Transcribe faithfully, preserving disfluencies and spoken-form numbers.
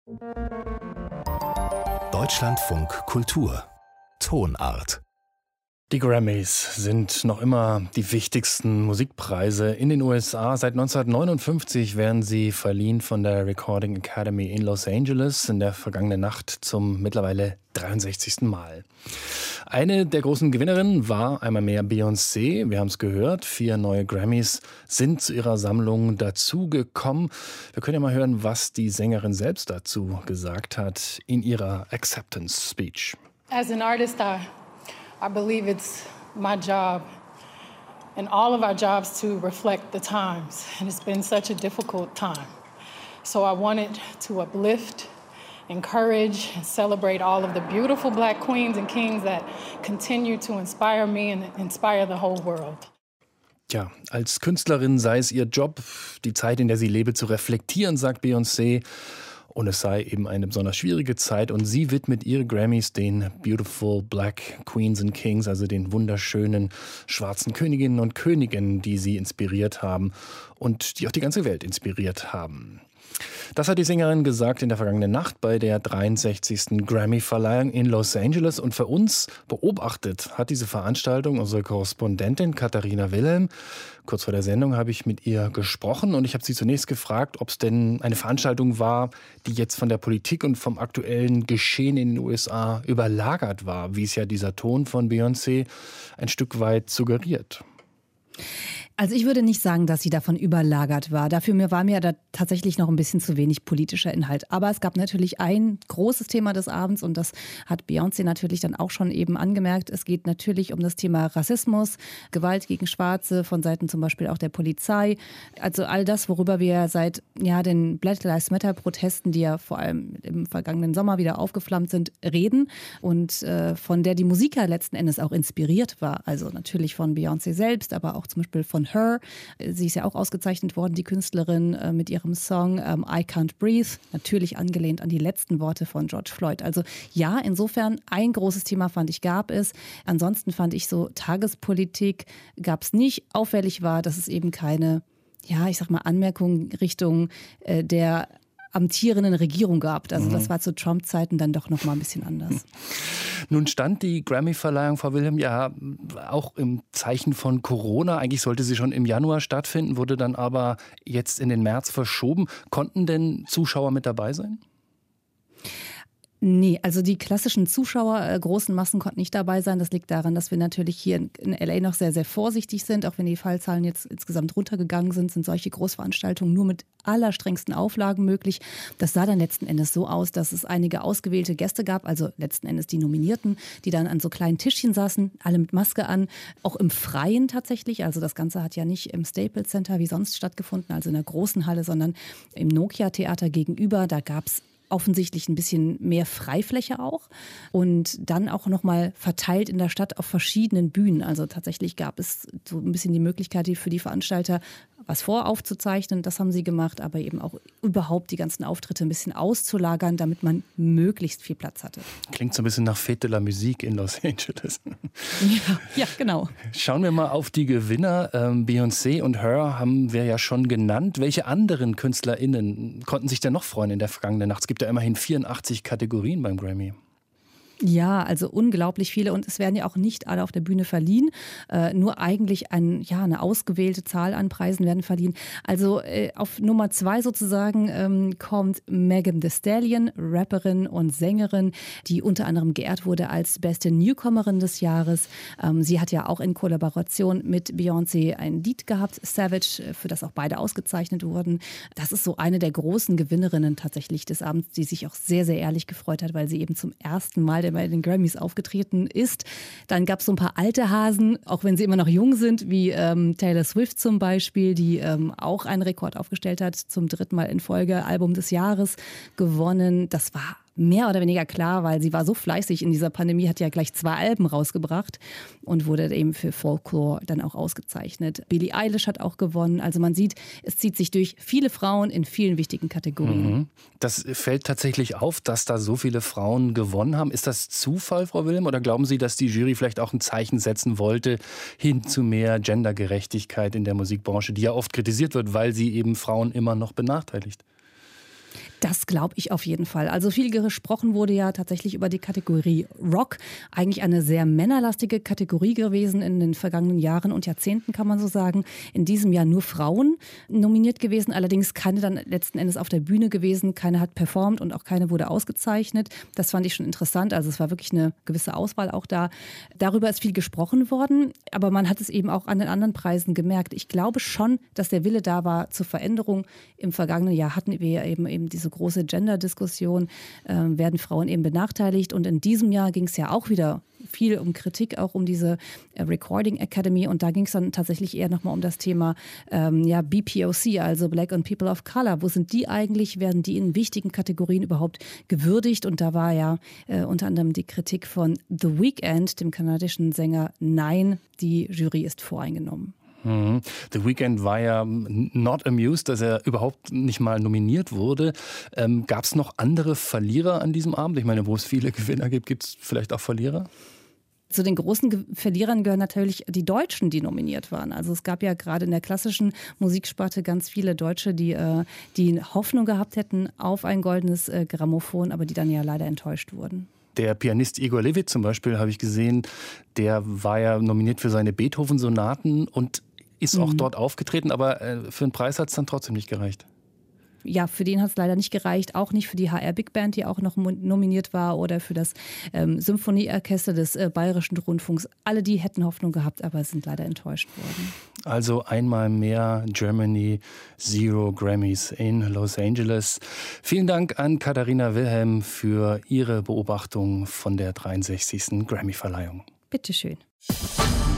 Deutschlandfunk Kultur Tonart. Die Grammys sind noch immer die wichtigsten Musikpreise in den U S A. Seit neunzehnhundertneunundfünfzig werden sie verliehen von der Recording Academy in Los Angeles, in der vergangenen Nacht zum mittlerweile dreiundsechzigsten Mal. Eine der großen Gewinnerinnen war einmal mehr Beyoncé. Wir haben es gehört, vier neue Grammys sind zu ihrer Sammlung dazugekommen. Wir können ja mal hören, was die Sängerin selbst dazu gesagt hat in ihrer Acceptance Speech. As an artist, I I believe it's my job and all of our jobs to reflect the times. And it's been such a difficult time. So I wanted to uplift, encourage, and celebrate all of the beautiful Black queens and kings that continue to inspire me and inspire the whole world. Ja, als Künstlerin sei es ihr Job, die Zeit, in der sie lebe, zu reflektieren, sagt Beyoncé. Und es sei eben eine besonders schwierige Zeit. Und sie widmet ihre Grammys den Beautiful Black Queens and Kings, also den wunderschönen schwarzen Königinnen und Königen, die sie inspiriert haben und die auch die ganze Welt inspiriert haben. Das hat die Sängerin gesagt in der vergangenen Nacht bei der dreiundsechzigsten Grammy-Verleihung in Los Angeles. Und für uns beobachtet hat diese Veranstaltung unsere Korrespondentin Katharina Wilhelm. Kurz vor der Sendung habe ich mit ihr gesprochen und ich habe sie zunächst gefragt, ob es denn eine Veranstaltung war, die jetzt von der Politik und vom aktuellen Geschehen in den U S A überlagert war, wie es ja dieser Ton von Beyoncé ein Stück weit suggeriert. Also ich würde nicht sagen, dass sie davon überlagert war. Dafür mir war mir da tatsächlich noch ein bisschen zu wenig politischer Inhalt. Aber es gab natürlich ein großes Thema des Abends und das hat Beyoncé natürlich dann auch schon eben angemerkt. Es geht natürlich um das Thema Rassismus, Gewalt gegen Schwarze von Seiten zum Beispiel auch der Polizei. Also all das, worüber wir seit ja, den Black Lives Matter Protesten, die ja vor allem im vergangenen Sommer wieder aufgeflammt sind, reden und äh, von der die Musik ja letzten Endes auch inspiriert war. Also natürlich von Beyoncé selbst, aber auch zum Beispiel von Her. Sie ist ja auch ausgezeichnet worden, die Künstlerin, äh, mit ihrem Song ähm, I Can't Breathe, natürlich angelehnt an die letzten Worte von George Floyd. Also ja, insofern ein großes Thema fand ich, gab es. Ansonsten fand ich so, Tagespolitik gab es nicht. Auffällig war, dass es eben keine, ja, ich sag mal, Anmerkungen Richtung äh, der amtierenden Regierung gab. Also das war zu Trump-Zeiten dann doch noch mal ein bisschen anders. Nun stand die Grammy-Verleihung, Frau Wilhelm, ja auch im Zeichen von Corona. Eigentlich sollte sie schon im Januar stattfinden, wurde dann aber jetzt in den März verschoben. Konnten denn Zuschauer mit dabei sein? Nee, also die klassischen Zuschauer, äh, großen Massen konnten nicht dabei sein. Das liegt daran, dass wir natürlich hier in, in L A noch sehr, sehr vorsichtig sind. Auch wenn die Fallzahlen jetzt insgesamt runtergegangen sind, sind solche Großveranstaltungen nur mit allerstrengsten Auflagen möglich. Das sah dann letzten Endes so aus, dass es einige ausgewählte Gäste gab, also letzten Endes die Nominierten, die dann an so kleinen Tischchen saßen, alle mit Maske an, auch im Freien tatsächlich. Also das Ganze hat ja nicht im Staples Center wie sonst stattgefunden, also in der großen Halle, sondern im Nokia-Theater gegenüber. Da gab es offensichtlich ein bisschen mehr Freifläche auch und dann auch nochmal verteilt in der Stadt auf verschiedenen Bühnen. Also tatsächlich gab es so ein bisschen die Möglichkeit für die Veranstalter, was voraufzuzeichnen, das haben sie gemacht, aber eben auch überhaupt die ganzen Auftritte ein bisschen auszulagern, damit man möglichst viel Platz hatte. Klingt so ein bisschen nach Fête de la Musique in Los Angeles. Ja, ja, genau. Schauen wir mal auf die Gewinner. Ähm, Beyoncé und Her haben wir ja schon genannt. Welche anderen KünstlerInnen konnten sich denn noch freuen in der vergangenen Nacht? Es gibt ja immerhin vierundachtzig Kategorien beim Grammy. Ja, also unglaublich viele und es werden ja auch nicht alle auf der Bühne verliehen. Äh, nur eigentlich ein, ja, eine ausgewählte Zahl an Preisen werden verliehen. Also äh, auf Nummer zwei sozusagen ähm, kommt Megan Thee Stallion, Rapperin und Sängerin, die unter anderem geehrt wurde als beste Newcomerin des Jahres. Ähm, sie hat ja auch in Kollaboration mit Beyoncé ein Lied gehabt, Savage, für das auch beide ausgezeichnet wurden. Das ist so eine der großen Gewinnerinnen tatsächlich des Abends, die sich auch sehr, sehr ehrlich gefreut hat, weil sie eben zum ersten Mal der bei den Grammys aufgetreten ist. Dann gab es so ein paar alte Hasen, auch wenn sie immer noch jung sind, wie ähm, Taylor Swift zum Beispiel, die ähm, auch einen Rekord aufgestellt hat, zum dritten Mal in Folge Album des Jahres gewonnen. Das war mehr oder weniger klar, weil sie war so fleißig in dieser Pandemie, hat ja gleich zwei Alben rausgebracht und wurde eben für Folklore dann auch ausgezeichnet. Billie Eilish hat auch gewonnen. Also man sieht, es zieht sich durch viele Frauen in vielen wichtigen Kategorien. Mhm. Das fällt tatsächlich auf, dass da so viele Frauen gewonnen haben. Ist das Zufall, Frau Wilhelm, oder glauben Sie, dass die Jury vielleicht auch ein Zeichen setzen wollte hin zu mehr Gendergerechtigkeit in der Musikbranche, die ja oft kritisiert wird, weil sie eben Frauen immer noch benachteiligt? Das glaube ich auf jeden Fall. Also viel gesprochen wurde ja tatsächlich über die Kategorie Rock. Eigentlich eine sehr männerlastige Kategorie gewesen in den vergangenen Jahren und Jahrzehnten, kann man so sagen. In diesem Jahr nur Frauen nominiert gewesen, allerdings keine dann letzten Endes auf der Bühne gewesen. Keine hat performt und auch keine wurde ausgezeichnet. Das fand ich schon interessant. Also es war wirklich eine gewisse Auswahl auch da. Darüber ist viel gesprochen worden, aber man hat es eben auch an den anderen Preisen gemerkt. Ich glaube schon, dass der Wille da war zur Veränderung. Im vergangenen Jahr hatten wir eben, eben diese große Gender-Diskussion, äh, werden Frauen eben benachteiligt. Und in diesem Jahr ging es ja auch wieder viel um Kritik, auch um diese äh, Recording Academy. Und da ging es dann tatsächlich eher nochmal um das Thema ähm, ja, B P O C, also Black and People of Color. Wo sind die eigentlich? Werden die in wichtigen Kategorien überhaupt gewürdigt? Und da war ja äh, unter anderem die Kritik von The Weeknd, dem kanadischen Sänger, nein, die Jury ist voreingenommen. The Weeknd war ja not amused, dass er überhaupt nicht mal nominiert wurde. Ähm, gab es noch andere Verlierer an diesem Abend? Ich meine, wo es viele Gewinner gibt, gibt es vielleicht auch Verlierer? Zu den großen Ge- Verlierern gehören natürlich die Deutschen, die nominiert waren. Also es gab ja gerade in der klassischen Musiksparte ganz viele Deutsche, die, äh, die Hoffnung gehabt hätten auf ein goldenes äh, Grammophon, aber die dann ja leider enttäuscht wurden. Der Pianist Igor Levit zum Beispiel, habe ich gesehen, der war ja nominiert für seine Beethoven-Sonaten und ist auch mhm. dort aufgetreten, aber äh, für den Preis hat es dann trotzdem nicht gereicht. Ja, für den hat es leider nicht gereicht, auch nicht für die H R Big Band, die auch noch nominiert war, oder für das ähm, Symphonieorchester des äh, Bayerischen Rundfunks. Alle die hätten Hoffnung gehabt, aber sind leider enttäuscht worden. Also einmal mehr Germany, Zero Grammys in Los Angeles. Vielen Dank an Katharina Wilhelm für ihre Beobachtung von der dreiundsechzigsten Grammy-Verleihung. Bitteschön.